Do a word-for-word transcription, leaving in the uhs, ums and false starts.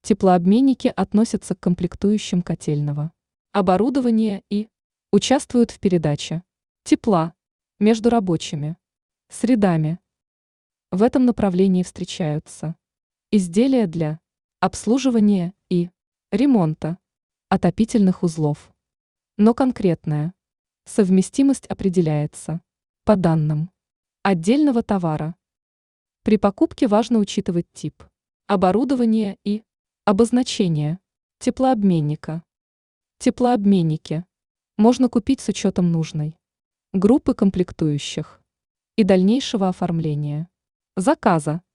Теплообменники относятся к комплектующим котельного оборудования и участвуют в передаче тепла между рабочими средами. В этом направлении встречаются изделия для обслуживания и ремонта отопительных узлов. Но конкретная совместимость определяется по данным отдельного товара. При покупке важно учитывать тип оборудования и обозначение теплообменника. Теплообменники можно купить с учетом нужной группы комплектующих и дальнейшего оформления заказа.